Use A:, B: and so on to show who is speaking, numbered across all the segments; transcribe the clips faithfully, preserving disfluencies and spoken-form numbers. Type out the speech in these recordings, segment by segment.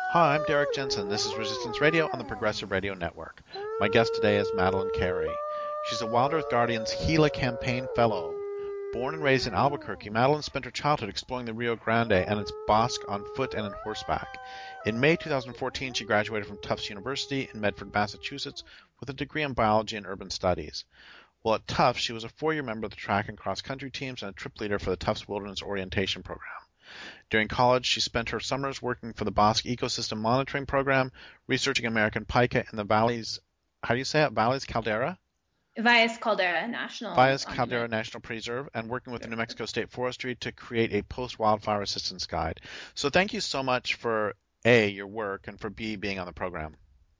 A: Hi, I'm Derek Jensen. This is Resistance Radio on the Progressive Radio Network. My guest today is Madeline Carey. She's a Wild Earth Guardian's Gila Campaign Fellow. Born and raised in Albuquerque, Madeline spent her childhood exploring the Rio Grande and its bosque on foot and on horseback. In May two thousand fourteen, she graduated from Tufts University in Medford, Massachusetts, with a degree in biology and urban studies. While at Tufts, she was a four-year member of the track and cross-country teams and a trip leader for the Tufts Wilderness Orientation Program. During college, she spent her summers working for the Bosque Ecosystem Monitoring Program, researching American pika in the valleys, how do you say it, Valles Caldera?
B: Valles Caldera National
A: Valles
B: Monument.
A: Caldera National Preserve, and working with the New Mexico State Forestry to create a post-wildfire assistance guide. So thank you so much for, A, your work, and for B, being on the program.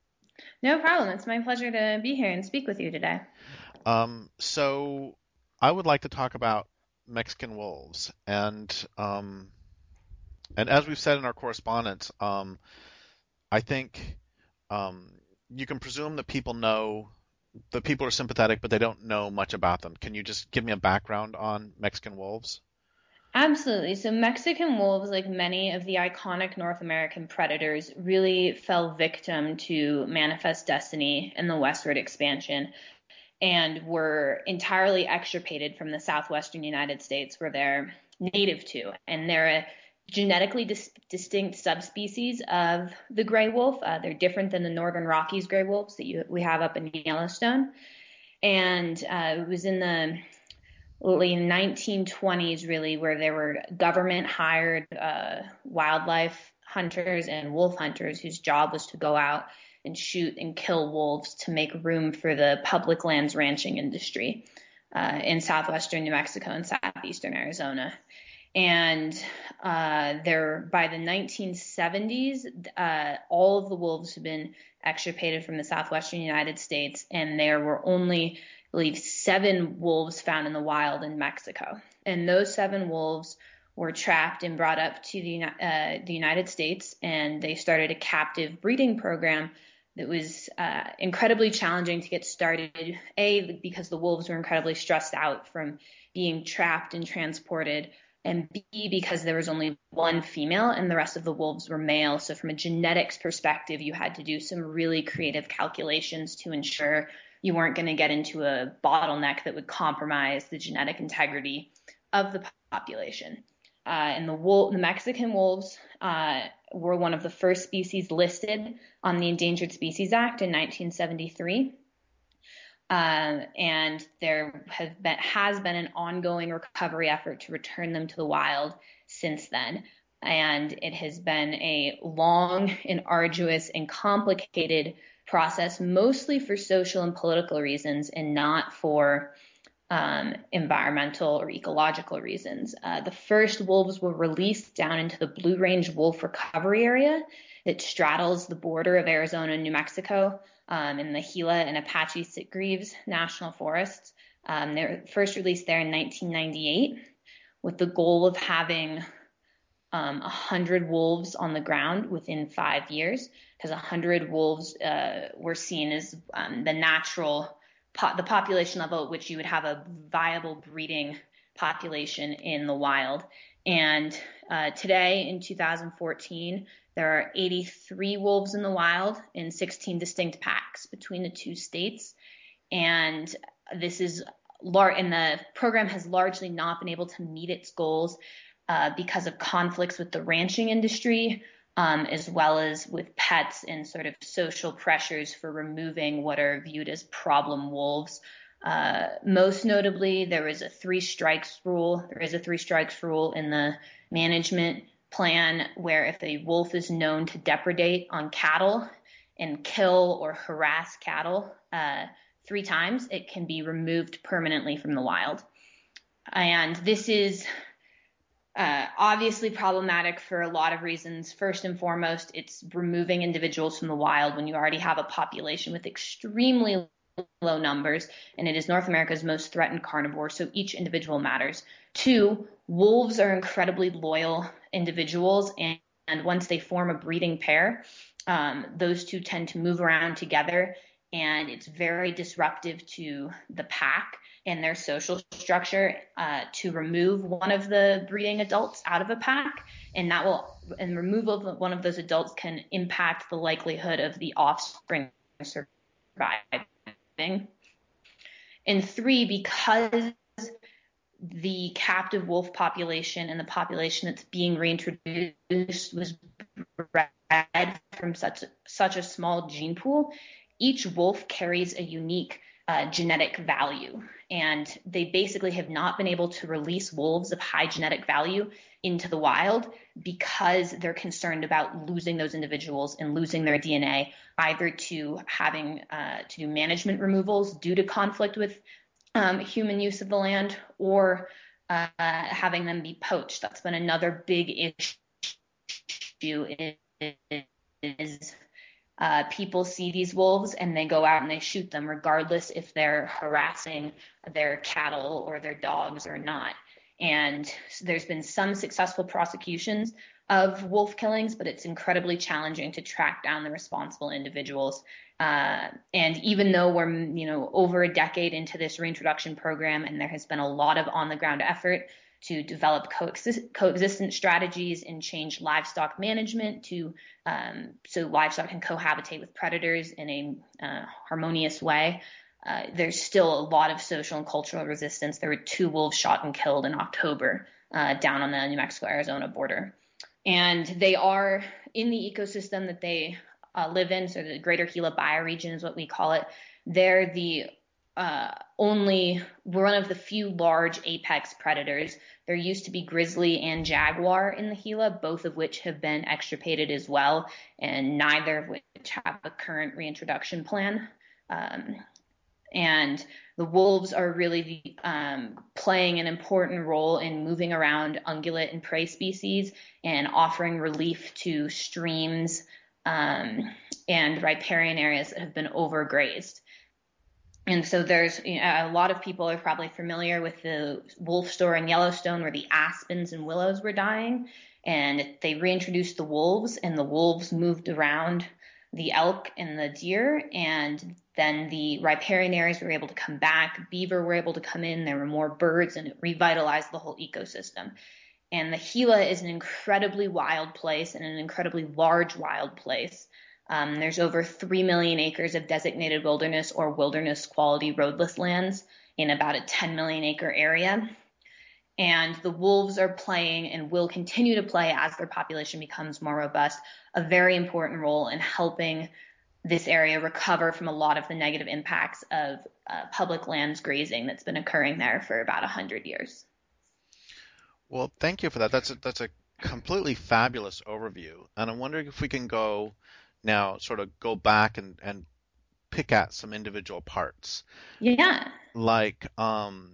B: No problem. It's my pleasure to be here and speak with you today.
A: Um, so I would like to talk about Mexican wolves, and um, and as we've said in our correspondence, um, I think um, you can presume that people know, that people are sympathetic, but they don't know much about them. Can you just give me a background on Mexican wolves?
B: Absolutely. So Mexican wolves, like many of the iconic North American predators, really fell victim to manifest destiny in the westward expansion and were entirely extirpated from the southwestern United States where they're native to. And they're a genetically dis- distinct subspecies of the gray wolf. Uh, they're different than the Northern Rockies gray wolves that you, we have up in Yellowstone. And uh, it was in the late nineteen twenties, really, where there were government-hired uh, wildlife hunters and wolf hunters whose job was to go out and shoot and kill wolves to make room for the public lands ranching industry uh, in southwestern New Mexico and southeastern Arizona. And uh, there, by the nineteen seventies, uh, all of the wolves had been extirpated from the southwestern United States, and there were only, I believe, seven wolves found in the wild in Mexico. And those seven wolves were trapped and brought up to the, uh, the United States, and they started a captive breeding program that was uh, incredibly challenging to get started, A, because the wolves were incredibly stressed out from being trapped and transported, and B, because there was only one female and the rest of the wolves were male. So from a genetics perspective, you had to do some really creative calculations to ensure you weren't going to get into a bottleneck that would compromise the genetic integrity of the population. Uh, and the, wolf, the Mexican wolves uh, were one of the first species listed on the Endangered Species Act in nineteen seventy-three. Um, and there have been, has been an ongoing recovery effort to return them to the wild since then. And it has been a long and arduous and complicated process, mostly for social and political reasons and not for um, environmental or ecological reasons. Uh, the first wolves were released down into the Blue Range Wolf Recovery Area that straddles the border of Arizona and New Mexico. Um, in the Gila and Apache Sitgreaves National Forests. Um, they were first released there in nineteen ninety-eight with the goal of having um, one hundred wolves on the ground within five years, because one hundred wolves uh, were seen as um, the natural, po- the population level at which you would have a viable breeding population in the wild. And uh, today, in two thousand fourteen, there are eighty-three wolves in the wild in sixteen distinct packs between the two states. And this is lar- and the program has largely not been able to meet its goals uh, because of conflicts with the ranching industry, um, as well as with pets and sort of social pressures for removing what are viewed as problem wolves. Uh, most notably, there is a three strikes rule. There is a three strikes rule in the management plan where if a wolf is known to depredate on cattle and kill or harass cattle uh, three times, it can be removed permanently from the wild. And this is uh, obviously problematic for a lot of reasons. First and foremost, it's removing individuals from the wild when you already have a population with extremely low numbers, and it is North America's most threatened carnivore, so each individual matters. Two, wolves are incredibly loyal individuals, and, and once they form a breeding pair, um, those two tend to move around together and it's very disruptive to the pack and their social structure uh, to remove one of the breeding adults out of a pack, and that will and removal of one of those adults can impact the likelihood of the offspring surviving. And three, because the captive wolf population and the population that's being reintroduced was bred from such such a small gene pool, each wolf carries a unique uh, genetic value, and they basically have not been able to release wolves of high genetic value into the wild because they're concerned about losing those individuals and losing their D N A, either to having uh, to do management removals due to conflict with um, human use of the land, or uh, having them be poached. That's been another big issue. Is Uh, people see these wolves and they go out and they shoot them, regardless if they're harassing their cattle or their dogs or not. And there's been some successful prosecutions of wolf killings, but it's incredibly challenging to track down the responsible individuals. Uh, and even though we're, you know, over a decade into this reintroduction program, and there has been a lot of on-the-ground effort to develop coexist- coexistence strategies and change livestock management to um, so livestock can cohabitate with predators in a uh, harmonious way. Uh, there's still a lot of social and cultural resistance. There were two wolves shot and killed in October uh, down on the New Mexico-Arizona border. And they are in the ecosystem that they uh, live in, so the greater Gila bioregion is what we call it. They're the Uh, only one of the few large apex predators. There used to be grizzly and jaguar in the Gila, both of which have been extirpated as well, and neither of which have a current reintroduction plan. Um, and the wolves are really um, playing an important role in moving around ungulate and prey species and offering relief to streams um, and riparian areas that have been overgrazed. And so there's, you know, a lot of people are probably familiar with the wolf story in Yellowstone where the aspens and willows were dying, and they reintroduced the wolves, and the wolves moved around the elk and the deer, and then the riparian areas were able to come back. Beaver were able to come in. There were more birds, and it revitalized the whole ecosystem. And the Gila is an incredibly wild place and an incredibly large wild place. Um, there's over three million acres of designated wilderness or wilderness quality roadless lands in about a ten million acre area. And the wolves are playing and will continue to play, as their population becomes more robust, a very important role in helping this area recover from a lot of the negative impacts of uh, public lands grazing that's been occurring there for about one hundred years.
A: Well, thank you for that. That's a, that's a completely fabulous overview. And I'm wondering if we can go now sort of go back and, and pick at some individual parts.
B: Yeah.
A: Like, um,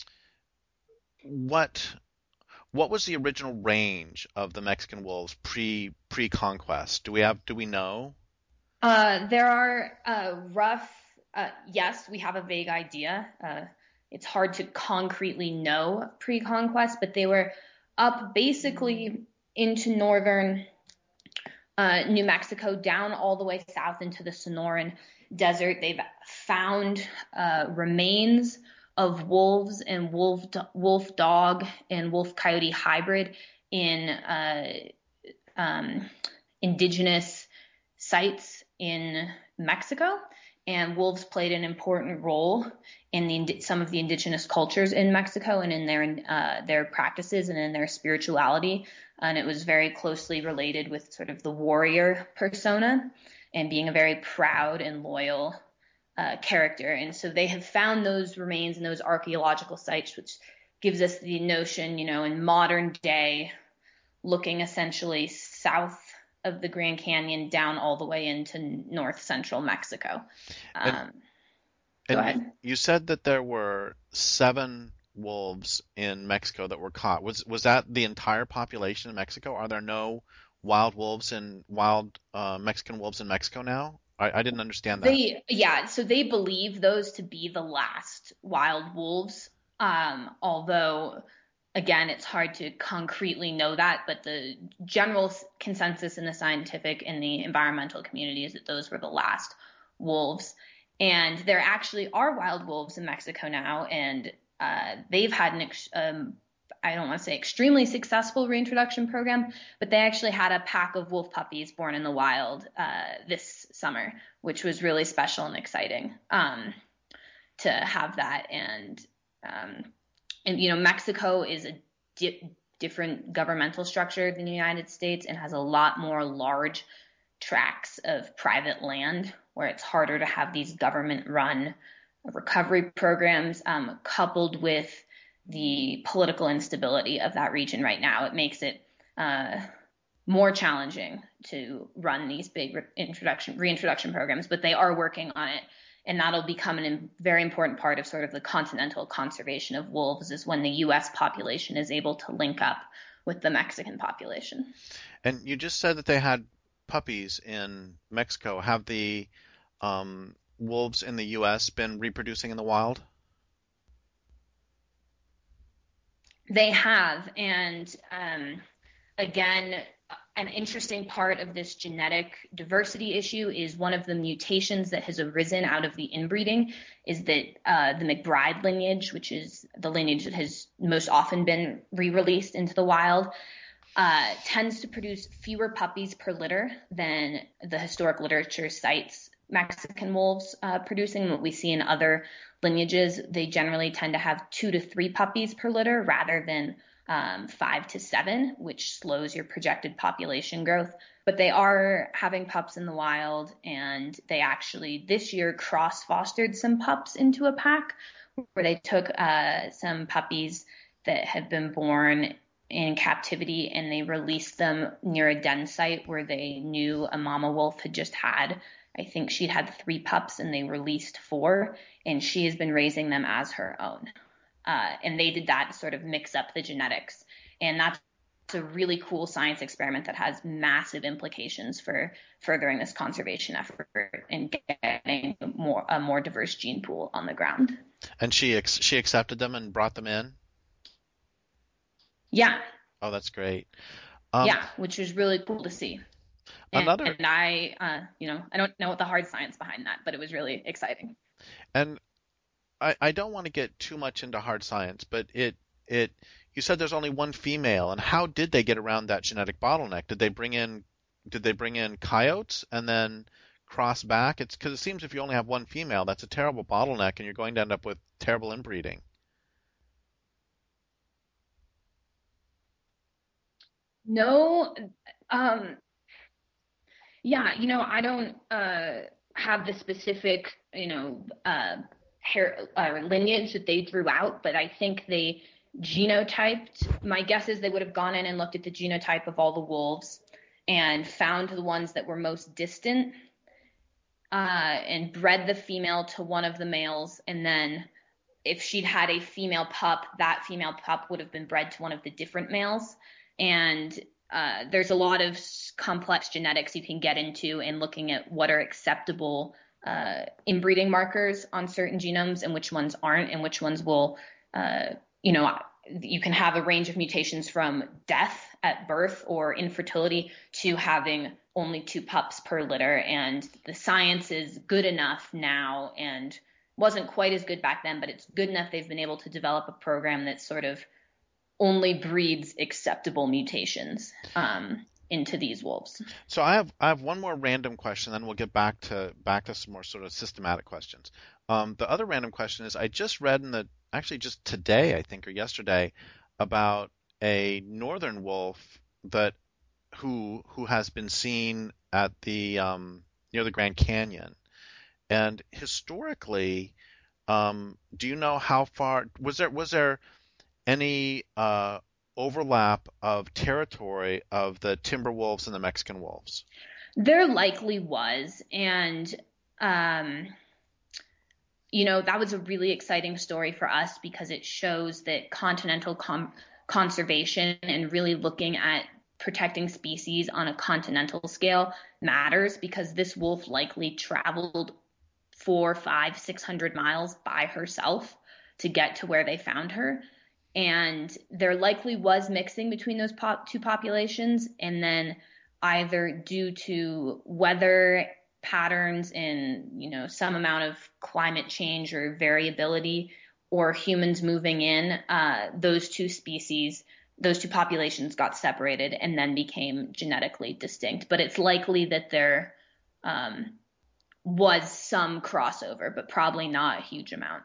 A: what what was the original range of the Mexican wolves pre pre conquest? Do we have do we know?
B: Uh, there are uh, rough. Uh, yes, we have a vague idea. Uh, it's hard to concretely know pre conquest, but they were up basically into northern Uh, New Mexico, down all the way south into the Sonoran Desert. They've found uh, remains of wolves and wolf wolf dog and wolf coyote hybrid in uh, um, indigenous sites in Mexico. And wolves played an important role in the some of the indigenous cultures in Mexico and in their uh, their practices and in their spirituality. And it was very closely related with sort of the warrior persona and being a very proud and loyal uh, character. And so they have found those remains and those archaeological sites, which gives us the notion, you know, in modern day, looking essentially south of the Grand Canyon down all the way into north central Mexico. Um,
A: and
B: go
A: and
B: ahead.
A: You said that there were seven wolves in Mexico that were caught. Was was that the entire population in Mexico? Are there no wild wolves and wild uh, Mexican wolves in Mexico now? I, I didn't understand that.
B: They, yeah, so they believe those to be the last wild wolves. Um, although, again, it's hard to concretely know that, but the general consensus in the scientific and the environmental community is that those were the last wolves. And there actually are wild wolves in Mexico now, and uh, they've had an, ex- um, I don't want to say extremely successful reintroduction program, but they actually had a pack of wolf puppies born in the wild uh, this summer, which was really special and exciting um, to have that. And, um, and you know, Mexico is a di- different governmental structure than the United States and has a lot more large tracts of private land where it's harder to have these government-run recovery programs, um, coupled with the political instability of that region right now. It makes it uh, more challenging to run these big re- introduction reintroduction programs, but they are working on it. And that'll become a very important part of sort of the continental conservation of wolves, is when the U S population is able to link up with the Mexican population.
A: And you just said that they had puppies in Mexico. Have the um, wolves in the U S been reproducing in the wild?
B: They have. And um, again, an interesting part of this genetic diversity issue is one of the mutations that has arisen out of the inbreeding is that uh, the McBride lineage, which is the lineage that has most often been re-released into the wild, uh, tends to produce fewer puppies per litter than the historic literature cites Mexican wolves uh, producing. What we see in other lineages, they generally tend to have two to three puppies per litter rather than um, five to seven, which slows your projected population growth. But they are having pups in the wild, and they actually this year cross-fostered some pups into a pack where they took uh, some puppies that had been born in captivity and they released them near a den site where they knew a mama wolf had just had, I think she'd had three pups and they released four, and she has been raising them as her own. Uh, and they did that to sort of mix up the genetics. And that's a really cool science experiment that has massive implications for furthering this conservation effort and getting more, a more diverse gene pool on the ground.
A: And she ex- she accepted them and brought them in?
B: Yeah.
A: Oh, that's great. Um,
B: Yeah, which was really cool to see. And,
A: another,
B: and I, uh, you know, I don't know what the hard science behind that, but it was really exciting.
A: and I, I don't want to get too much into hard science, but it it you said there's only one female, and how did they get around that genetic bottleneck? Did they bring in did they bring in coyotes and then cross back? It's because it seems if you only have one female, that's a terrible bottleneck, and you're going to end up with terrible inbreeding.
B: No, um, yeah, you know, I don't uh, have the specific, you know, uh, hair uh, lineage that they drew out, but I think they genotyped. My guess is they would have gone in and looked at the genotype of all the wolves and found the ones that were most distant uh, and bred the female to one of the males. And then if she'd had a female pup, that female pup would have been bred to one of the different males. And uh, there's a lot of complex genetics you can get into in looking at what are acceptable uh, inbreeding markers on certain genomes and which ones aren't, and which ones will, uh, you know, you can have a range of mutations from death at birth or infertility to having only two pups per litter. And the science is good enough now, and wasn't quite as good back then, but it's good enough they've been able to develop a program that sort of only breeds acceptable mutations um, into these wolves.
A: So I have I have one more random question, then we'll get back to back to some more sort of systematic questions. Um, the other random question is I just read in the actually just today I think or yesterday about a northern wolf that who who has been seen at the um, near the Grand Canyon. And historically, um, do you know how far was there was there any uh, overlap of territory of the timber wolves and the Mexican wolves?
B: There likely was, and um, you know, that was a really exciting story for us because it shows that continental com- conservation and really looking at protecting species on a continental scale matters, because this wolf likely traveled four, five, six hundred miles by herself to get to where they found her. And there likely was mixing between those pop- two populations, and then either due to weather patterns in, you know, some amount of climate change or variability or humans moving in, uh, those two species, those two populations got separated and then became genetically distinct. But it's likely that there um, was some crossover, but probably not a huge amount.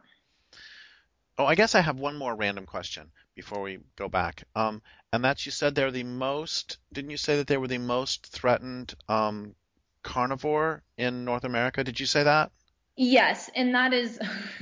A: Oh, I guess I have one more random question before we go back. Um, and that's you said they're the most, didn't you say that they were the most threatened um, carnivore in North America? Did you say that?
B: Yes, and that is,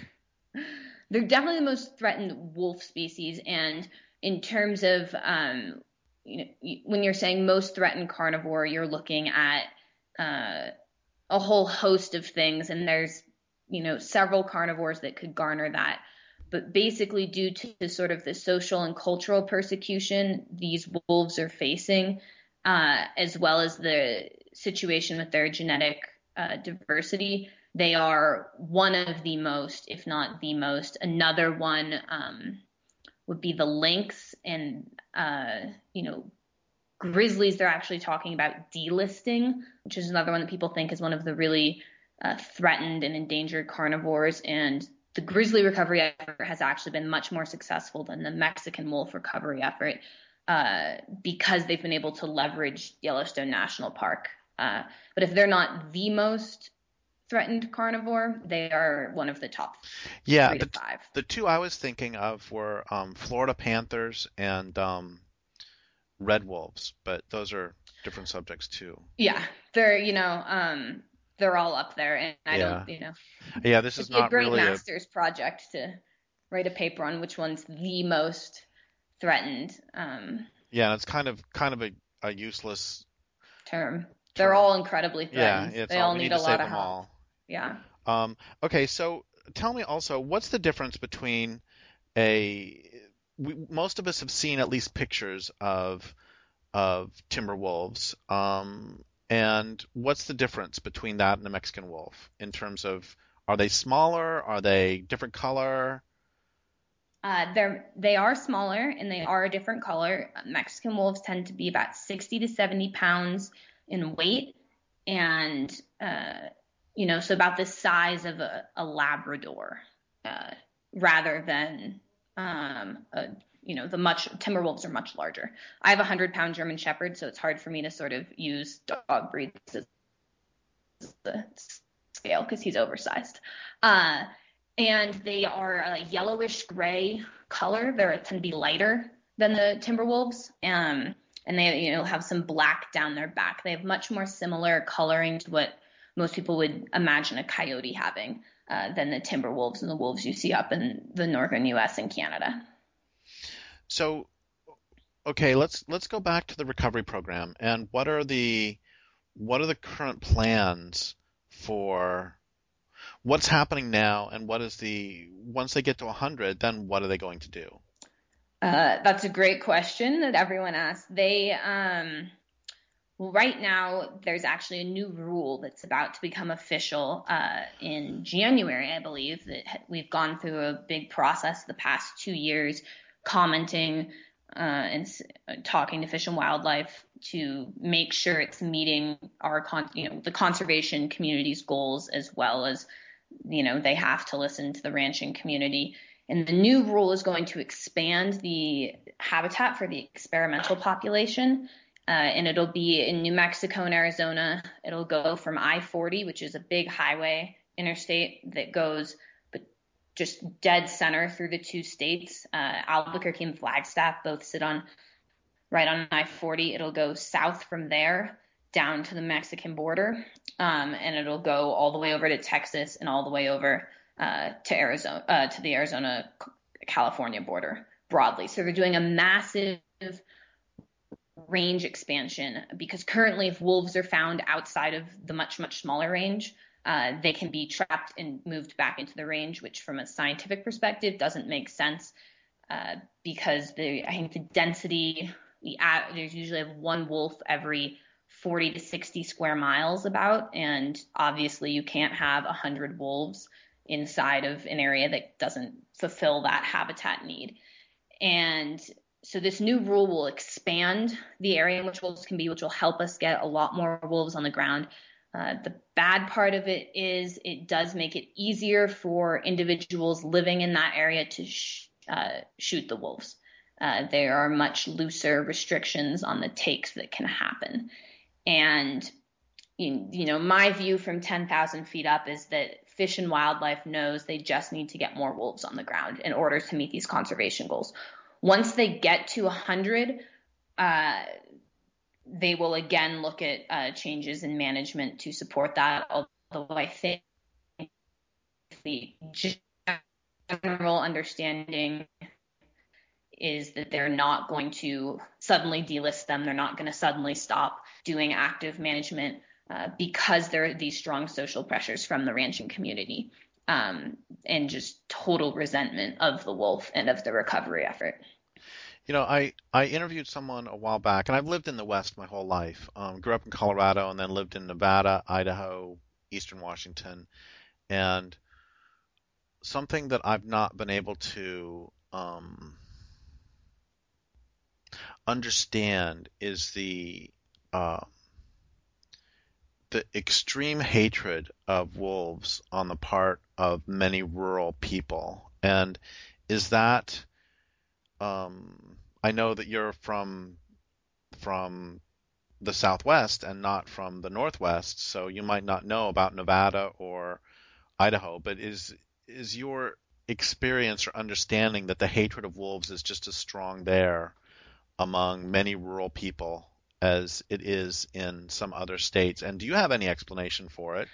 B: they're definitely the most threatened wolf species. And in terms of, um, you know, when you're saying most threatened carnivore, you're looking at uh, a whole host of things, and there's, you know, several carnivores that could garner that. But basically, due to sort of the social and cultural persecution these wolves are facing, uh, as well as the situation with their genetic uh, diversity, they are one of the most, if not the most. Another one um, would be the lynx, and uh, you know, grizzlies. They're actually talking about delisting, which is another one that people think is one of the really uh, threatened and endangered carnivores. And the grizzly recovery effort has actually been much more successful than the Mexican wolf recovery effort uh, because they've been able to leverage Yellowstone National Park. Uh, but if they're not the most threatened carnivore, they are one of the top
A: Yeah,
B: three
A: the,
B: to five.
A: the two I was thinking of were um, Florida panthers and um, red wolves, but those are different subjects too.
B: Yeah, they're, you know, um, they're all up there, and I
A: Yeah.
B: don't, you know,
A: Yeah, this is
B: it'd be a
A: not
B: great
A: really a
B: master's project to write a paper on which one's the most threatened um,
A: yeah, it's kind of kind of a, a useless
B: term. They're
A: term.
B: all incredibly
A: Yeah,
B: threatened.
A: it's
B: They
A: all
B: all
A: we need
B: need
A: to
B: a lot
A: save
B: of
A: them
B: help.
A: all.
B: Yeah.
A: Um, okay, so tell me also, what's the difference between a we, most of us have seen at least pictures of of timber wolves, um, and what's the difference between that and a Mexican wolf in terms of are they smaller? Are they different color?
B: Uh, they're they are smaller and they are a different color. Mexican wolves tend to be about sixty to seventy pounds in weight, and uh, you know, so about the size of a, a Labrador, uh, rather than um, a, you know, the much timber wolves are much larger. I have a hundred pound German Shepherd, so it's hard for me to sort of use dog breeds as the scale because he's oversized. Uh, and they are a yellowish gray color. They tend to be lighter than the timber wolves. Um, and they, you know, have some black down their back. They have much more similar coloring to what most people would imagine a coyote having uh, than the timber wolves and the wolves you see up in the northern U S and Canada.
A: So, okay, let's let's go back to the recovery program and what are the what are the current plans for what's happening now and what is the once they get to one hundred, then what are they going to do?
B: Uh, that's a great question that everyone asks. They, um, well, right now, there's actually a new rule that's about to become official uh, in January, I believe, that we've gone through a big process the past two years, commenting uh, and uh, talking to Fish and Wildlife to make sure it's meeting our, con- you know, the conservation community's goals, as well as, you know, they have to listen to the ranching community. And the new rule is going to expand the habitat for the experimental population. Uh, and it'll be in New Mexico and Arizona. It'll go from I forty, which is a big highway interstate that goes but just dead center through the two states. Uh, Albuquerque and Flagstaff both sit on right on I forty. It'll go south from there down to the Mexican border, um, and it'll go all the way over to Texas and all the way over uh, to Arizona, uh, to the Arizona-California border broadly. So they're doing a massive range expansion because currently if wolves are found outside of the much, much smaller range, uh, they can be trapped and moved back into the range, which from a scientific perspective doesn't make sense uh, because the, I think the density, the, uh, there's usually one wolf every forty to sixty square miles about, and obviously you can't have one hundred wolves inside of an area that doesn't fulfill that habitat need. And so this new rule will expand the area in which wolves can be, which will help us get a lot more wolves on the ground. Uh, the bad part of it is it does make it easier for individuals living in that area to sh- uh, shoot the wolves. Uh, there are much looser restrictions on the takes that can happen. And, you, you know, my view from ten thousand feet up is that Fish and Wildlife knows they just need to get more wolves on the ground in order to meet these conservation goals. Once they get to one hundred, uh, they will again look at uh, changes in management to support that, although I think the general understanding is that they're not going to suddenly delist them. They're not going to suddenly stop doing active management uh, because there are these strong social pressures from the ranching community um, and just total resentment of the wolf and of the recovery effort.
A: You know, I, I interviewed someone a while back, and I've lived in the West my whole life. Um, grew up in Colorado and then lived in Nevada, Idaho, Eastern Washington. And something that I've not been able to um, understand is the uh, the extreme hatred of wolves on the part of many rural people. And is that um, I know that you're from from the Southwest and not from the Northwest, so you might not know about Nevada or Idaho, but is is your experience or understanding that the hatred of wolves is just as strong there among many rural people as it is in some other states? And do you have any explanation for it?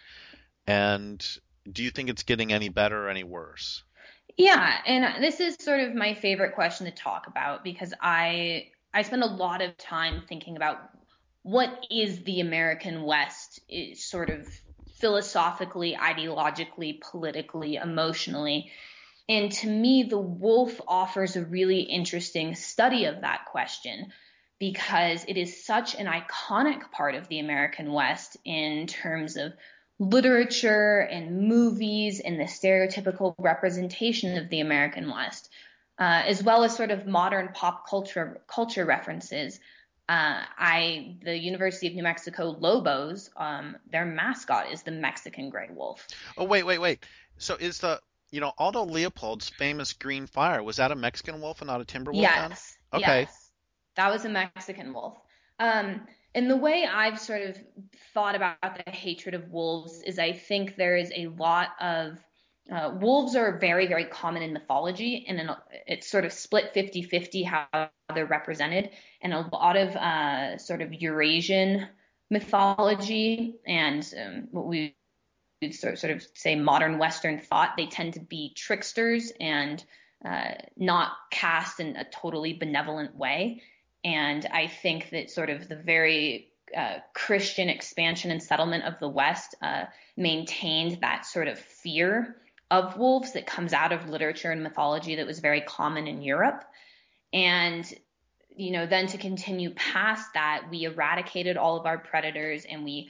A: And do you think it's getting any better or any worse?
B: Yeah, and this is sort of my favorite question to talk about because I I spend a lot of time thinking about what is the American West, is sort of philosophically, ideologically, politically, emotionally. And to me, the wolf offers a really interesting study of that question because it is such an iconic part of the American West in terms of literature and movies and the stereotypical representation of the American West, uh, as well as sort of modern pop culture culture references. Uh, I the University of New Mexico Lobos, um, their mascot is the Mexican gray wolf.
A: Oh, wait, wait, wait. So is the, you know, Aldo Leopold's famous green fire, was that a Mexican wolf and not a timber wolf then?
B: Yes,
A: Okay.
B: yes, that was a Mexican wolf. Um, and the way I've sort of thought about the hatred of wolves is I think there is a lot of uh, wolves are very, very common in mythology, and in, it's sort of split fifty-fifty how they're represented. And a lot of uh, sort of Eurasian mythology and um, what we would sort sort of say modern Western thought, they tend to be tricksters and uh, not cast in a totally benevolent way. And I think that sort of the very uh, Christian expansion and settlement of the West uh, maintained that sort of fear of wolves that comes out of literature and mythology that was very common in Europe. And, you know, then to continue past that, we eradicated all of our predators and we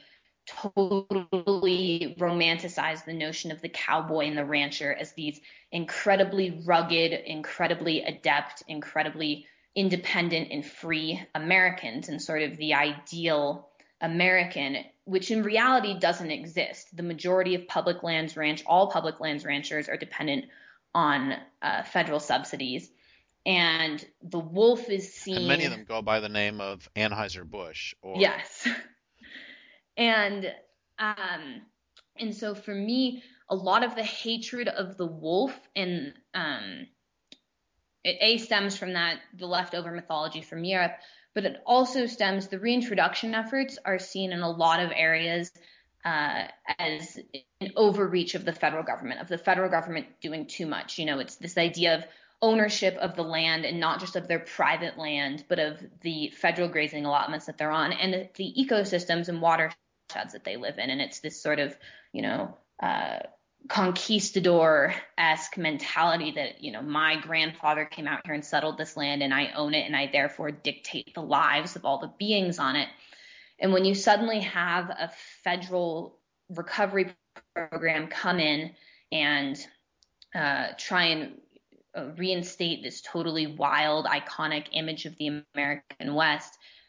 B: totally romanticized the notion of the cowboy and the rancher as these incredibly rugged, incredibly adept, incredibly independent and free Americans, and sort of the ideal American, which in reality doesn't exist. The majority of public lands ranch, all public lands ranchers are dependent on uh, federal subsidies. And the wolf is seen.
A: And many of them go by the name of Anheuser-Busch or.
B: Yes. And um, and so for me, a lot of the hatred of the wolf and um, it a stems from that the leftover mythology from Europe, but it also stems the reintroduction efforts are seen in a lot of areas uh, as an overreach of the federal government, of the federal government doing too much. You know, it's this idea of ownership of the land and not just of their private land, but of the federal grazing allotments that they're on and the ecosystems and watersheds that they live in. And it's this sort of, you know, uh, conquistador-esque mentality that, you know, my grandfather came out here and settled this land and I own it and I therefore dictate the lives of all the beings on it. And when you suddenly have a federal recovery program come in and uh, try and uh, reinstate this totally wild, iconic image of the American West,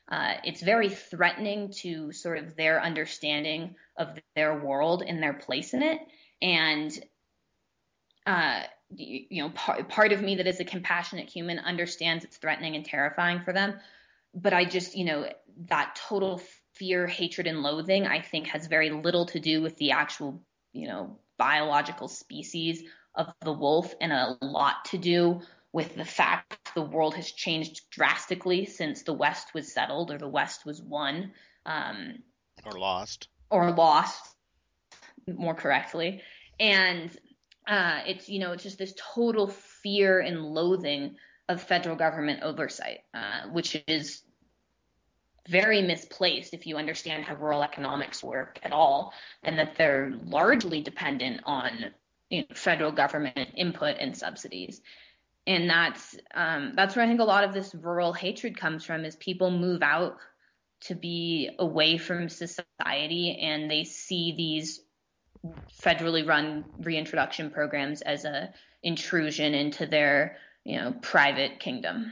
B: Uh, it's very threatening to sort of their understanding of their world and their place in it. And, uh, you, you know, part, part of me that is a compassionate human understands it's threatening and terrifying for them. But I just, you know, that total fear, hatred, and loathing, I think, has very little to do with the actual, you know, biological species of the wolf, and a lot to do with the fact the world has changed drastically since the West was settled, or the West was won. Um,
A: or lost.
B: Or lost, more correctly. And uh, it's, you know, it's just this total fear and loathing of federal government oversight, uh, which is very misplaced if you understand how rural economics work at all, and that they're largely dependent on, you know, federal government input and subsidies. And that's um, that's where I think a lot of this rural hatred comes from, is people move out to be away from society, and they see these federally run reintroduction programs as a intrusion into their, you know, private kingdom.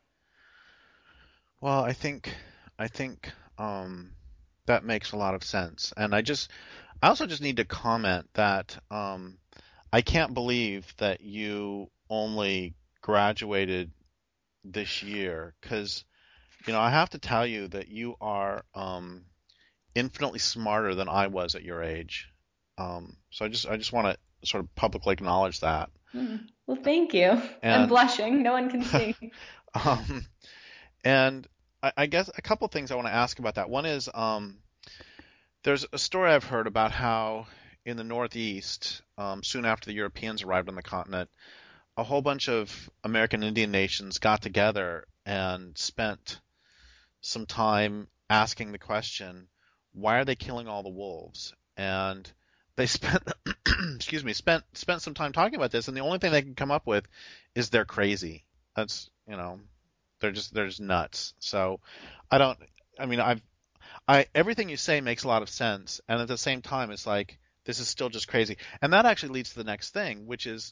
A: Well, I think I think um, that makes a lot of sense, and I just I also just need to comment that um, I can't believe that you only graduated this year, because you know I have to tell you that you are um, infinitely smarter than I was at your age. Um, so I just I just want to sort of publicly acknowledge that.
B: Mm. Well, thank you.
A: And,
B: I'm blushing. No one can see.
A: um, and I, I guess a couple things I want to ask about that. One is um, there's a story I've heard about how in the Northeast, um, soon after the Europeans arrived on the continent, a whole bunch of American Indian nations got together and spent some time asking the question, why are they killing all the wolves? And they spent, excuse me, spent spent some time talking about this, and the only thing they can come up with is they're crazy. That's, you know, they're just they're just nuts. So I don't. I mean, I've I everything you say makes a lot of sense, and at the same time, it's like this is still just crazy. And that actually leads to the next thing, which is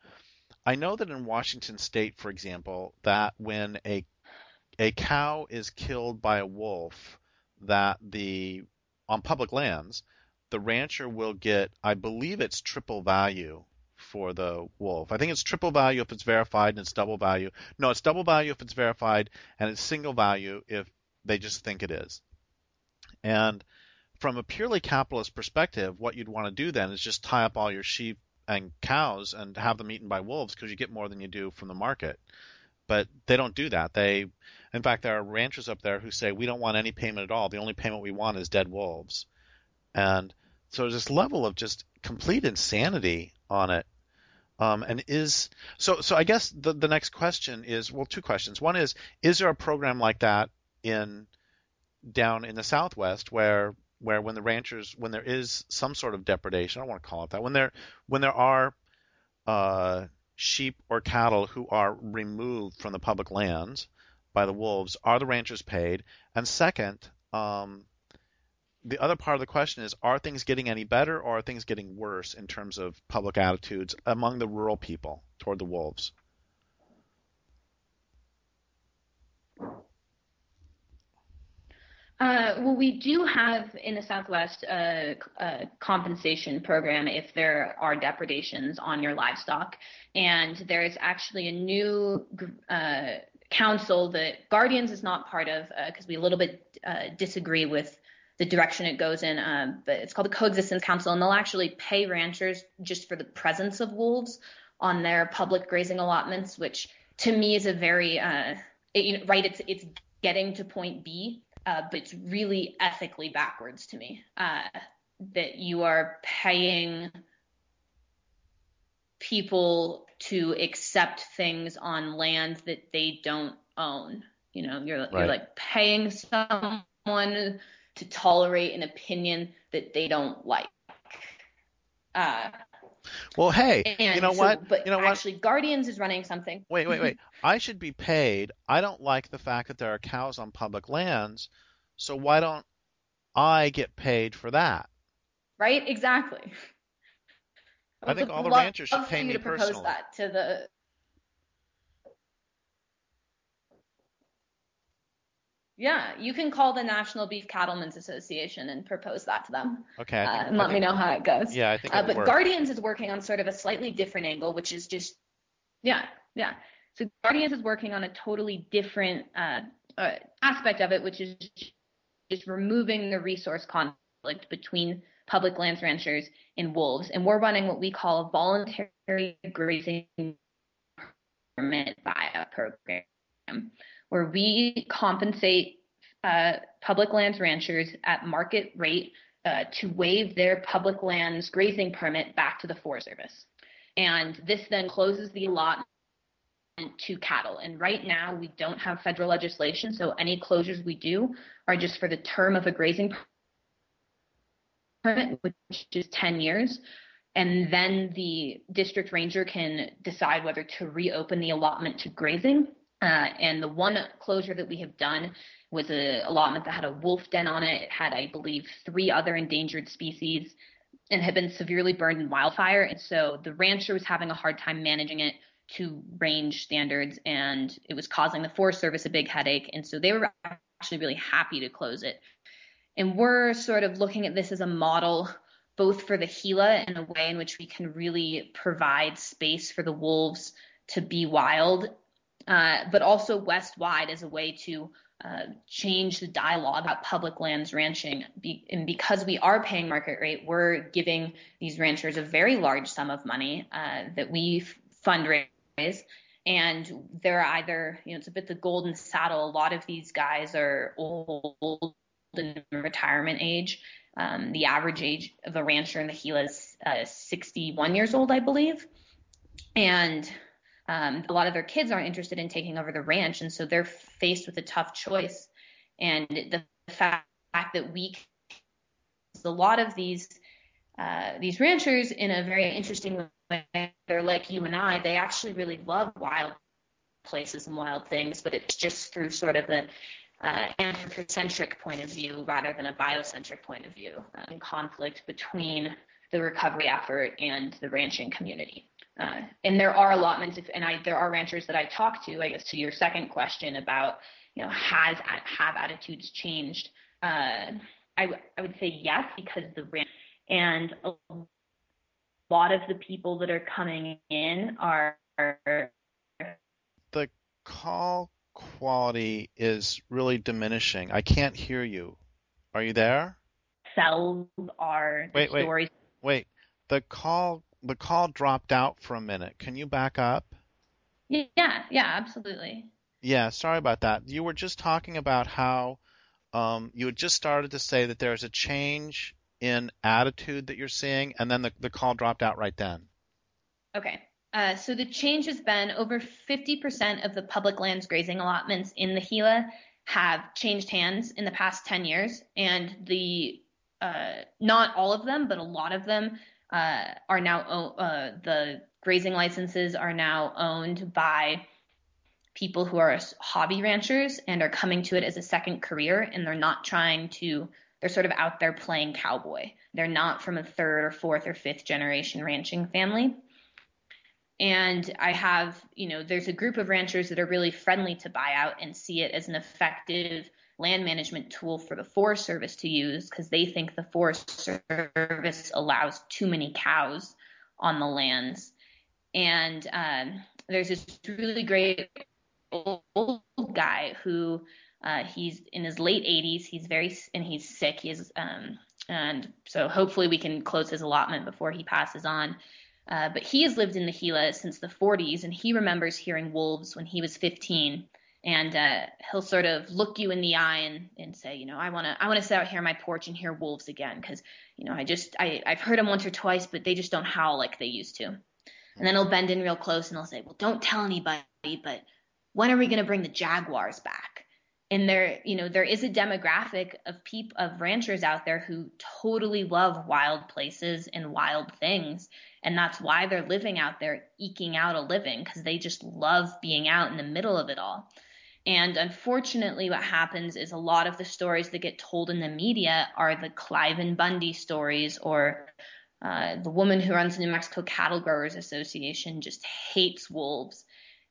A: I know that in Washington State, for example, that when a a cow is killed by a wolf, that the on public lands, the rancher will get, I believe it's triple value for the wolf. I think it's triple value if it's verified, and it's double value. No, it's double value if it's verified, and it's single value if they just think it is. And from a purely capitalist perspective, what you'd want to do then is just tie up all your sheep and cows and have them eaten by wolves, because you get more than you do from the market. But they don't do that. They, in fact, there are ranchers up there who say, we don't want any payment at all. The only payment we want is dead wolves. And so there's this level of just complete insanity on it. Um, and is so. So I guess the the next question is, well, two questions. One is, is there a program like that in down in the Southwest where where when the ranchers, when there is some sort of depredation, I don't want to call it that, when there when there are uh, sheep or cattle who are removed from the public lands by the wolves, are the ranchers paid? And second, um, the other part of the question is, are things getting any better, or are things getting worse in terms of public attitudes among the rural people toward the wolves?
B: Uh, well, we do have in the Southwest a, a compensation program if there are depredations on your livestock. And there's actually a new uh, council that Guardians is not part of, because uh, we a little bit uh, disagree with the direction it goes in. Uh, but it's called the Coexistence Council, and they'll actually pay ranchers just for the presence of wolves on their public grazing allotments, which to me is a very, uh, it, you know, right, it's it's getting to point B. Uh, but it's really ethically backwards to me, uh, that you are paying people to accept things on land that they don't own. You know, you're,
A: Right.
B: you're like paying someone to tolerate an opinion that they don't like. Uh,
A: well, hey,
B: and
A: you know
B: so,
A: what?
B: But
A: you know
B: actually,
A: what?
B: Guardians is running something.
A: Wait, wait, wait. I should be paid. I don't like the fact that there are cows on public lands. So why don't I get paid for that?
B: Right? Exactly.
A: I think all the
B: love,
A: ranchers should pay
B: for you
A: me
B: to propose
A: personally.
B: that to the Yeah, you can call the National Beef Cattlemen's Association and propose that to them.
A: Okay. I think,
B: uh, and
A: I
B: let
A: think,
B: me know how it goes.
A: Yeah, I think it
B: uh,
A: would
B: But
A: work.
B: Guardians is working on sort of a slightly different angle, which is just, yeah, yeah. So Guardians is working on a totally different uh, uh, aspect of it, which is just removing the resource conflict between public lands ranchers and wolves. And we're running what we call a voluntary grazing permit buyout program, where we compensate uh, public lands ranchers at market rate uh, to waive their public lands grazing permit back to the Forest Service. And this then closes the allotment to cattle. And right now we don't have federal legislation, so any closures we do are just for the term of a grazing permit, which is ten years. And then the district ranger can decide whether to reopen the allotment to grazing. Uh, and the one closure that we have done was an allotment that had a wolf den on it. It had, I believe, three other endangered species and had been severely burned in wildfire. And so the rancher was having a hard time managing it to range standards, and it was causing the Forest Service a big headache. And so they were actually really happy to close it. And we're sort of looking at this as a model both for the Gila and a way in which we can really provide space for the wolves to be wild, uh, but also west-wide as a way to uh, change the dialogue about public lands ranching. Be- and because we are paying market rate, we're giving these ranchers a very large sum of money uh, that we f- fundraise. And they're either, you know, it's a bit the golden saddle. A lot of these guys are old in retirement age. Um, the average age of a rancher in the Gila is uh, sixty-one years old, I believe. And um, a lot of their kids aren't interested in taking over the ranch. And so they're faced with a tough choice. And the fact that we, a lot of these, uh, these ranchers in a very interesting way, they're like you and I, they actually really love wild places and wild things, but it's just through sort of the Uh, anthropocentric point of view rather than a biocentric point of view, uh, in conflict between the recovery effort and the ranching community. Uh, and there are allotments, if, and I, there are ranchers that I talk to, I guess to your second question about, you know, has have attitudes changed? Uh, I, I would say yes, because the ranch and a lot of the people that are coming in are, are
A: the call quality is really diminishing. I can't hear you. Are you there?
B: Cells are the
A: wait,
B: stories.
A: Wait, wait. The call the call dropped out for a minute. Can you back up?
B: Yeah, yeah, absolutely.
A: Yeah, sorry about that. You were just talking about how um, you had just started to say that there's a change in attitude that you're seeing, and then the, the call dropped out right then.
B: Okay. Uh, so the change has been over fifty percent of the public lands grazing allotments in the Gila have changed hands in the past ten years. And the uh, not all of them, but a lot of them uh, are now, uh, the grazing licenses are now owned by people who are hobby ranchers and are coming to it as a second career. And they're not trying to, they're sort of out there playing cowboy. They're not from a third or fourth or fifth generation ranching family. And I have, you know, there's a group of ranchers that are really friendly to buyout and see it as an effective land management tool for the Forest Service to use, because they think the Forest Service allows too many cows on the lands. And um, there's this really great old guy who uh, he's in his late eighties. He's very, and he's sick. He is, um, and so hopefully we can close his allotment before he passes on. Uh, but he has lived in the Gila since the forties, and he remembers hearing wolves when he was fifteen. And uh, he'll sort of look you in the eye and, and say, you know, I want to I want to sit out here on my porch and hear wolves again, because, you know, I just I, I've heard them once or twice, but they just don't howl like they used to. And then he'll bend in real close and he'll say, well, don't tell anybody, but when are we going to bring the jaguars back? And there, you know, there is a demographic of peop- of ranchers out there who totally love wild places and wild things. And that's why they're living out there, eking out a living, because they just love being out in the middle of it all. And unfortunately, what happens is a lot of the stories that get told in the media are the Cliven Bundy stories, or uh, the woman who runs the New Mexico Cattle Growers Association just hates wolves.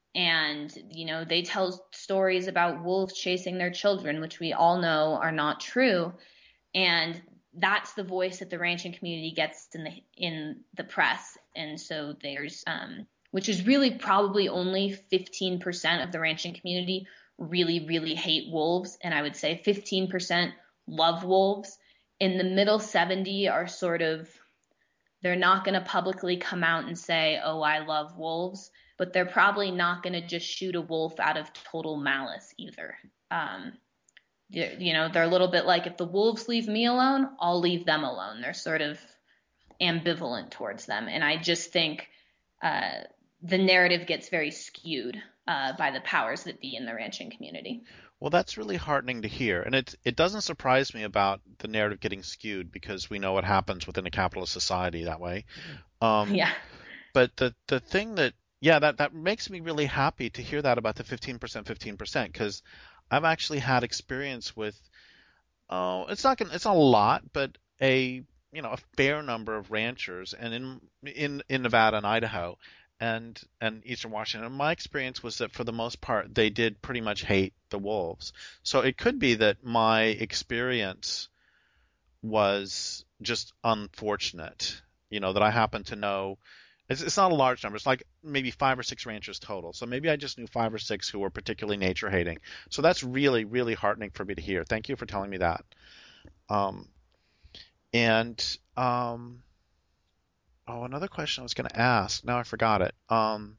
B: And, you know, they tell stories about wolves chasing their children, which we all know are not true. And that's the voice that the ranching community gets in the in the press. And so there's, um, which is really probably only fifteen percent of the ranching community really, really hate wolves. And I would say fifteen percent love wolves. In the middle seventy are sort of, they're not going to publicly come out and say, oh, I love wolves, but they're probably not going to just shoot a wolf out of total malice either. Um, you know, they're a little bit like, if the wolves leave me alone, I'll leave them alone. They're sort of ambivalent towards them. And I just think uh, the narrative gets very skewed uh, by the powers that be in the ranching community.
A: Well, that's really heartening to hear. And it, it doesn't surprise me about the narrative getting skewed, because we know what happens within a capitalist society that way. Um,
B: yeah.
A: But the, the thing that, yeah, that, that makes me really happy to hear that about the fifteen percent, fifteen percent, because I've actually had experience with, oh, it's not gonna, it's not a lot, but a, you know, a fair number of ranchers, and in in in Nevada and Idaho, and and Eastern Washington. And my experience was that for the most part, they did pretty much hate the wolves. So it could be that my experience was just unfortunate. You know, that I happen to know. It's, it's not a large number. It's like maybe five or six ranchers total. So maybe I just knew five or six who were particularly nature hating. So that's really, really heartening for me to hear. Thank you for telling me that. Um, and um, oh, another question I was going to ask. Now I forgot it. Um,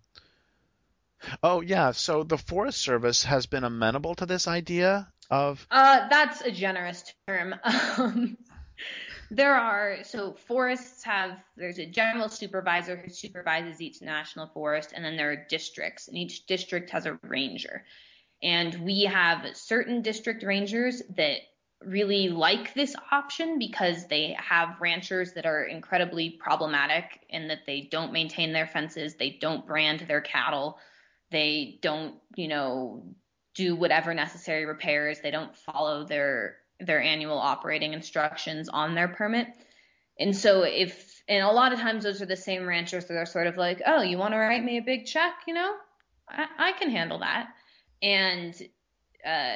A: oh yeah. So the Forest Service has been amenable to this idea of.
B: Uh, that's a generous term. Um, There are, so forests have, there's a general supervisor who supervises each national forest, and then there are districts, and each district has a ranger. And we have certain district rangers that really like this option because they have ranchers that are incredibly problematic in that they don't maintain their fences, they don't brand their cattle, they don't, you know, do whatever necessary repairs, they don't follow their their annual operating instructions on their permit. And so if, and a lot of times those are the same ranchers that are sort of like, oh, you want to write me a big check? You know, I, I can handle that. And uh,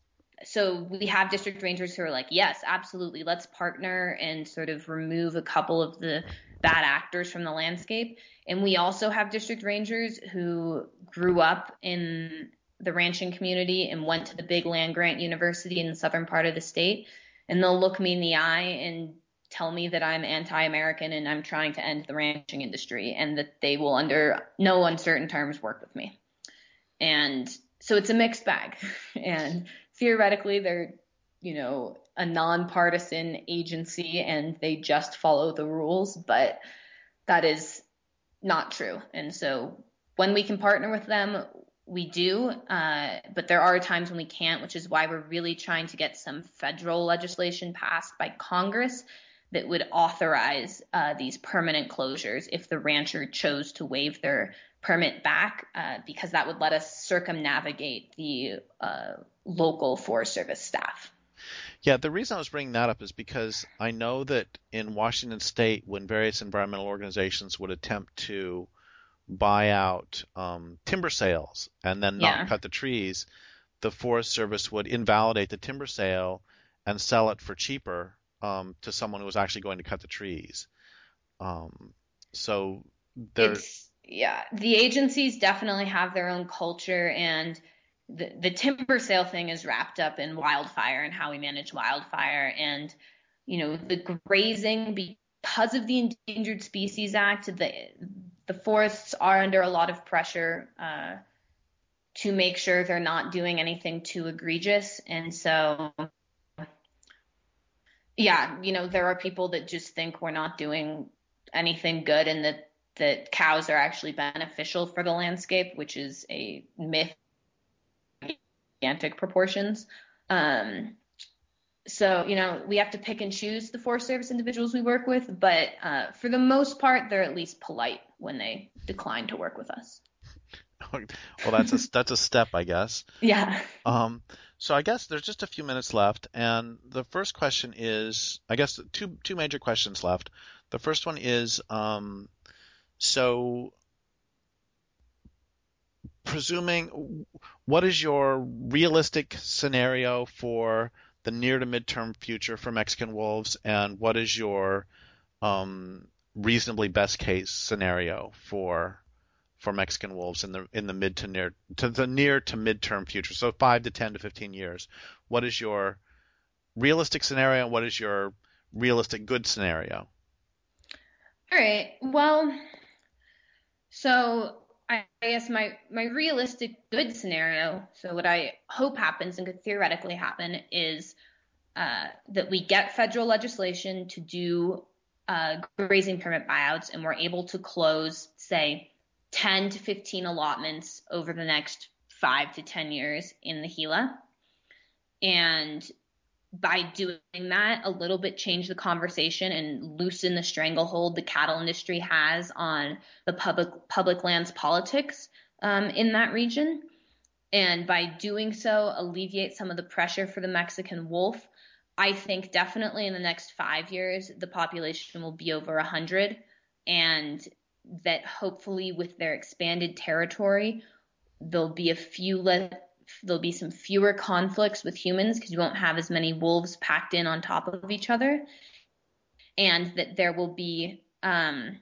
B: so we have district rangers who are like, yes, absolutely. Let's partner and sort of remove a couple of the bad actors from the landscape. And we also have district rangers who grew up in the ranching community and went to the big land grant university in the southern part of the state, and they'll look me in the eye and tell me that I'm anti-American and I'm trying to end the ranching industry, and that they will under no uncertain terms work with me. And so it's a mixed bag. And theoretically they're, you know, a nonpartisan agency and they just follow the rules, but that is not true. And so when we can partner with them, we do, uh, but there are times when we can't, which is why we're really trying to get some federal legislation passed by Congress that would authorize uh, these permanent closures if the rancher chose to waive their permit back, uh, because that would let us circumnavigate the uh, local Forest Service staff.
A: Yeah, the reason I was bringing that up is because I know that in Washington State, when various environmental organizations would attempt to buy out um, timber sales and then not
B: Yeah.
A: cut the trees, the Forest Service would invalidate the timber sale and sell it for cheaper um, to someone who was actually going to cut the trees. Um, so there's
B: It's, yeah, the agencies definitely have their own culture, and the, the timber sale thing is wrapped up in wildfire and how we manage wildfire. And, you know, the grazing, because of the Endangered Species Act, the the forests are under a lot of pressure uh, to make sure they're not doing anything too egregious. And so, yeah, you know, there are people that just think we're not doing anything good and that, that cows are actually beneficial for the landscape, which is a myth, gigantic proportions. Um, so, you know, we have to pick and choose the Forest Service individuals we work with, but uh, for the most part, they're at least polite when they decline to work with us.
A: well, that's a that's a step, I guess.
B: Yeah.
A: Um, so I guess there's just a few minutes left, and the first question is, I guess two two major questions left. The first one is, um, so presuming, what is your realistic scenario for the near to midterm future for Mexican wolves, and what is your um, reasonably best case scenario for for Mexican wolves in the in the mid to near to the near to midterm future? So five to ten to fifteen years. What is your realistic scenario, and what is your realistic good scenario?
B: All right. Well, so I, I guess my my realistic good scenario, so what I hope happens and could theoretically happen is uh, that we get federal legislation to do uh, grazing permit buyouts, and we're able to close, say, ten to fifteen allotments over the next five to ten years in the Gila. And by doing that, a little bit change the conversation and loosen the stranglehold the cattle industry has on the public public lands politics um, in that region. And by doing so, alleviate some of the pressure for the Mexican wolf. I think definitely in the next five years, the population will be over one hundred, and that hopefully with their expanded territory, there'll be a few less, there'll be some fewer conflicts with humans because you won't have as many wolves packed in on top of each other, and that there will be um,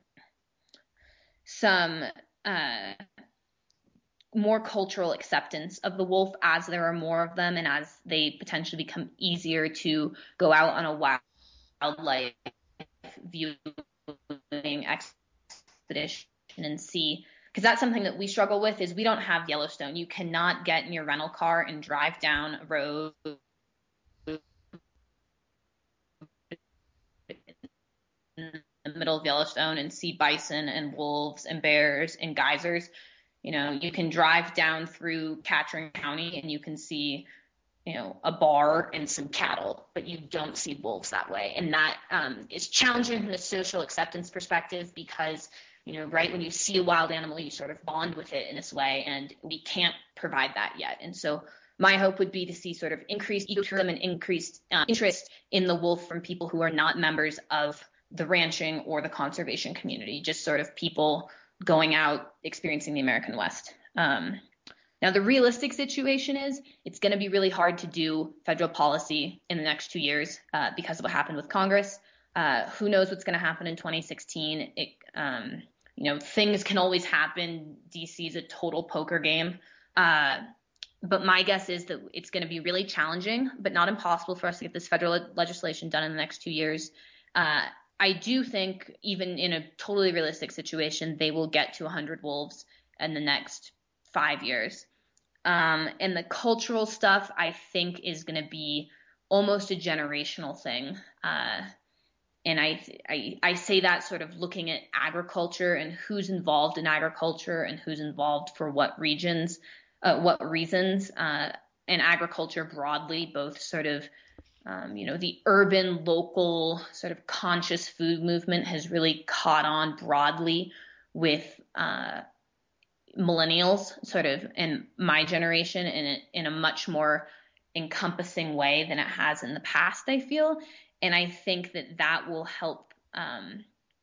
B: some uh, more cultural acceptance of the wolf as there are more of them and as they potentially become easier to go out on a wildlife viewing expedition and see. Because that's something that we struggle with is we don't have Yellowstone. You cannot get in your rental car and drive down a road in the middle of Yellowstone and see bison and wolves and bears and geysers. You know, you can drive down through Catron County and you can see, you know, a bar and some cattle, but you don't see wolves that way. And that um, is challenging from the social acceptance perspective because, you know, right when you see a wild animal, you sort of bond with it in this way, and we can't provide that yet. And so my hope would be to see sort of increased ecotourism and increased uh, interest in the wolf from people who are not members of the ranching or the conservation community, just sort of people going out, experiencing the American West. Um, now, the realistic situation is it's going to be really hard to do federal policy in the next two years uh, because of what happened with Congress. Uh, who knows what's going to happen in twenty sixteen? It, um, you know, things can always happen. D C is a total poker game. Uh, but my guess is that it's going to be really challenging, but not impossible for us to get this federal le- legislation done in the next two years. Uh, I do think even in a totally realistic situation, they will get to one hundred wolves in the next five years. Um, and the cultural stuff, I think, is going to be almost a generational thing. Uh, and I, I, I say that sort of looking at agriculture and who's involved in agriculture and who's involved for what regions, uh, what reasons, uh, and agriculture broadly, both sort of Um, you know, the urban, local, sort of conscious food movement has really caught on broadly with uh, millennials, sort of in my generation, in a, in a much more encompassing way than it has in the past, I feel. And I think that that will help um,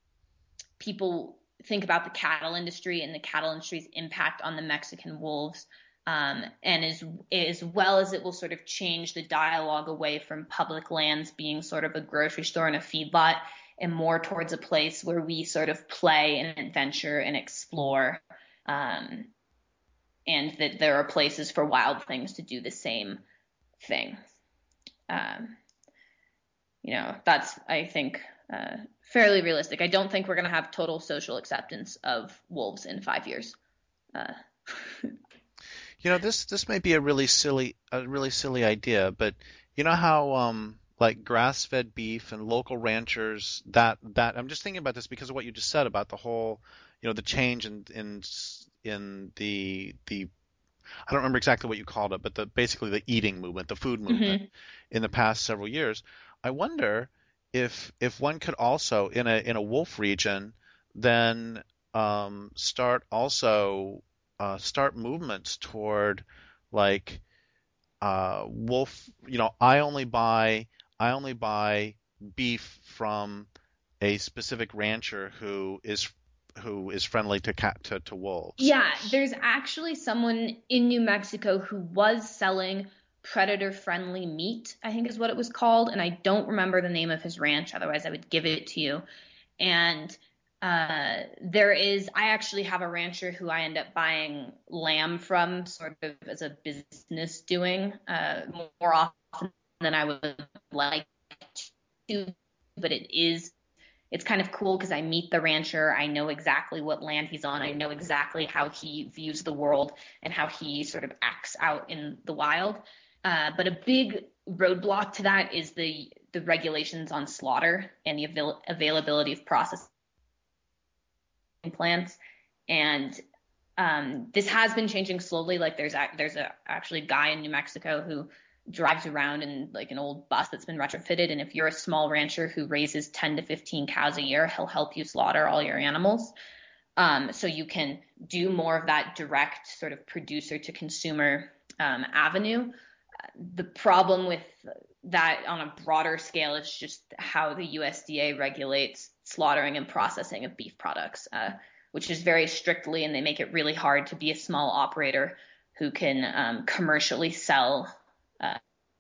B: people think about the cattle industry and the cattle industry's impact on the Mexican wolves. Um, and as, as well as it will sort of change the dialogue away from public lands being sort of a grocery store and a feedlot and more towards a place where we sort of play and adventure and explore, um, and that there are places for wild things to do the same thing. Um, you know, that's, I think, uh, fairly realistic. I don't think we're going to have total social acceptance of wolves in five years. Uh,
A: You know, this this may be a really silly a really silly idea, but you know how um like grass-fed beef and local ranchers that that I'm just thinking about this because of what you just said about the whole, you know, the change in in in the the I don't remember exactly what you called it, but the basically the eating movement, the food movement
B: mm-hmm.
A: in the past several years. I wonder if if one could also in a in a wolf region then um, start also uh, start movements toward like uh, wolf. You know, I only buy I only buy beef from a specific rancher who is who is friendly to cat to, to wolves.
B: Yeah, there's actually someone in New Mexico who was selling predator-friendly meat, I think is what it was called, and I don't remember the name of his ranch, otherwise I would give it to you. And uh, there is, I actually have a rancher who I end up buying lamb from sort of as a business doing uh, more often than I would like to, but it is, it's kind of cool because I meet the rancher. I know exactly what land he's on. I know exactly how he views the world and how he sort of acts out in the wild. Uh, but a big roadblock to that is the the regulations on slaughter and the avail- availability of processing plants. And um, this has been changing slowly. Like there's a, there's a actually a guy in New Mexico who drives around in like an old bus that's been retrofitted. And if you're a small rancher who raises ten to fifteen cows a year, he'll help you slaughter all your animals. Um, so you can do more of that direct sort of producer to consumer um, avenue. The problem with that on a broader scale is just how the U S D A regulates slaughtering and processing of beef products, uh, which is very strictly, and they make it really hard to be a small operator who can um, commercially sell uh,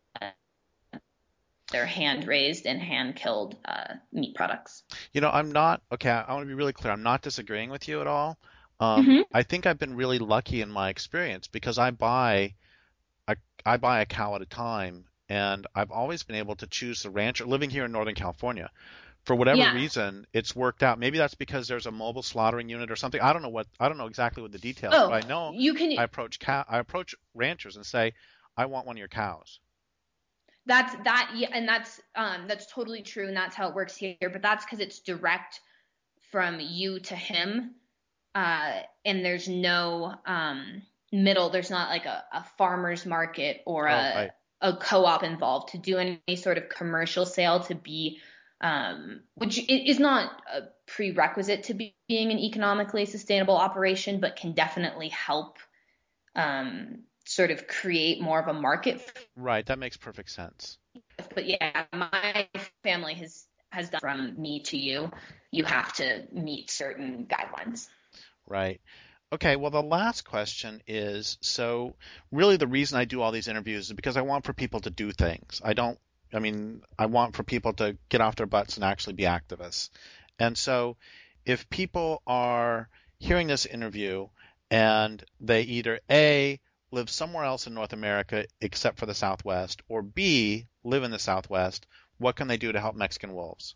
B: their hand-raised and hand-killed uh, meat products.
A: You know, I'm not, okay, I want to be really clear. I'm not disagreeing with you at all. Um,
B: Mm-hmm.
A: I think I've been really lucky in my experience because I buy I, I buy a cow at a time, and I've always been able to choose the rancher. Living here in Northern California, for whatever
B: Yeah.
A: reason, it's worked out. Maybe that's because there's a mobile slaughtering unit or something. I don't know what I don't know exactly what the details,
B: Oh,
A: but I know
B: you can.
A: I approach cow I approach ranchers and say, I want one of your cows.
B: That's that, yeah, and that's um that's totally true, and that's how it works here. But that's because it's direct from you to him, uh, and there's no um middle. There's not like a, a farmer's market or
A: Oh,
B: a
A: right.
B: a co-op involved to do any sort of commercial sale to be, um, which is not a prerequisite to be, being an economically sustainable operation, but can definitely help um, sort of create more of a market.
A: Right, that makes perfect sense.
B: But yeah, my family has has done from me to you. You have to meet certain guidelines.
A: Right. Okay, well, the last question is, so really the reason I do all these interviews is because I want for people to do things. I don't, I mean, I want for people to get off their butts and actually be activists. And so if people are hearing this interview and they either A, live somewhere else in North America except for the Southwest, or B, live in the Southwest, what can they do to help Mexican wolves?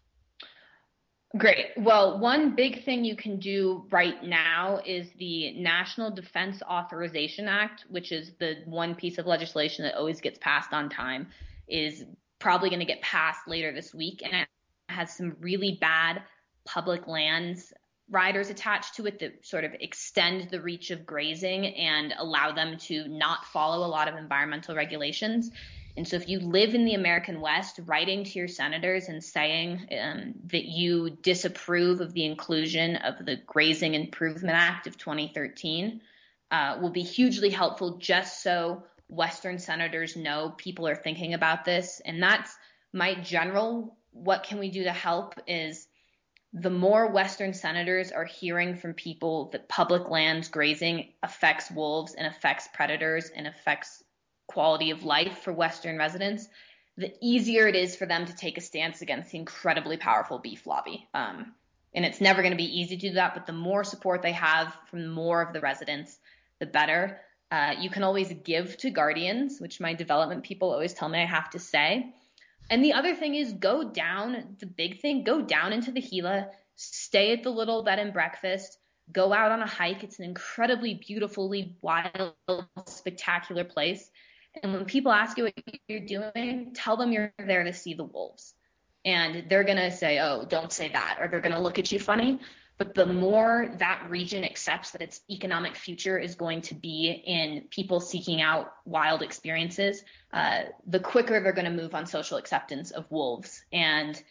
B: Great. Well, one big thing you can do right now is the National Defense Authorization Act, which is the one piece of legislation that always gets passed on time, is probably going to get passed later this week. And it has some really bad public lands riders attached to it that sort of extend the reach of grazing and allow them to not follow a lot of environmental regulations. And so if you live in the American West, writing to your senators and saying um, that you disapprove of the inclusion of the Grazing Improvement Act of twenty thirteen uh, will be hugely helpful, just so Western senators know people are thinking about this. And that's my general, what can we do to help, is the more Western senators are hearing from people that public lands grazing affects wolves and affects predators and affects quality of life for Western residents, the easier it is for them to take a stance against the incredibly powerful beef lobby. Um, and it's never going to be easy to do that, but the more support they have from more of the residents, the better. Uh, you can always give to guardians, which my development people always tell me I have to say. And the other thing is go down, the big thing, go down into the Gila, stay at the little bed and breakfast, go out on a hike. It's an incredibly beautifully wild, spectacular place. And when people ask you what you're doing, tell them you're there to see the wolves. And they're going to say, oh, don't say that, or they're going to look at you funny. But the more that region accepts that its economic future is going to be in people seeking out wild experiences, uh, the quicker they're going to move on social acceptance of wolves. And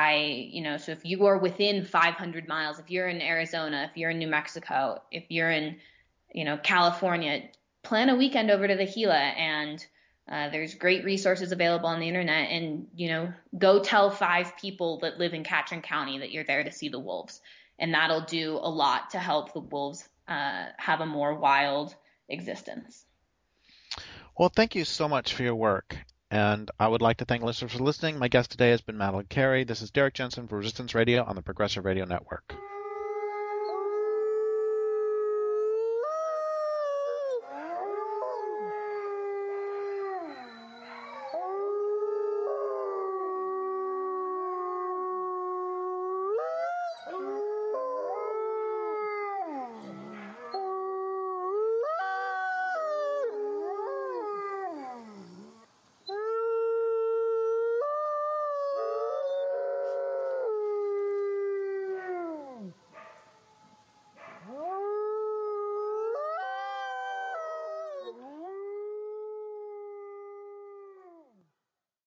B: I, you know, so if you are within five hundred miles, if you're in Arizona, if you're in New Mexico, if you're in, you know, California, plan a weekend over to the Gila, and uh, there's great resources available on the internet, and, you know, go tell five people that live in Catron County that you're there to see the wolves. and that'll do a lot to help the wolves uh, have a more wild existence.
A: Well, thank you so much for your work. And I would like to thank listeners for listening. My guest today has been Madeline Carey. This is Derek Jensen for Resistance Radio on the Progressive Radio Network.